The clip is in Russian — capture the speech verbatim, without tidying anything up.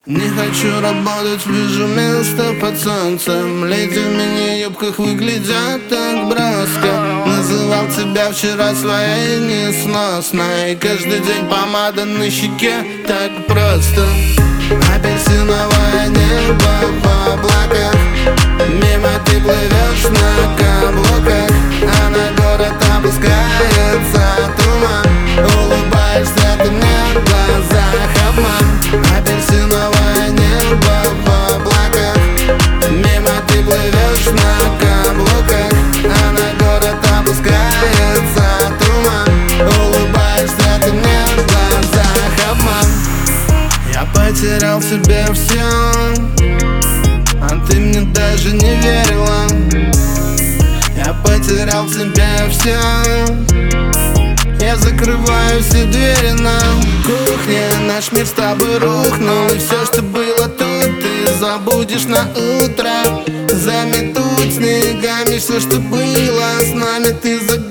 Не хочу работать, вижу место под солнцем. Леди в мини-юбках выглядят так броско. Называл тебя вчера своей несносной. Каждый день помада на щеке, так просто. Апельсиновое небо в облаках. Мимо ты плывешь на каблуках, а на город опускается туман. Улыбаешься ты мне в глазах обман. Апельсиновое небо в облаках. Мимо ты плывешь на каблуках, а на город опускается туман. Улыбаешься ты мне в глазах обман. Я потерял в себе все, а ты мне даже не верила. Я потерял в себе все. Я закрываю все двери на кухне. Наш мир с тобой рухнул, и все, что было тут, ты забудешь на утро. Заметут снегами все, что было с нами, ты загадишь.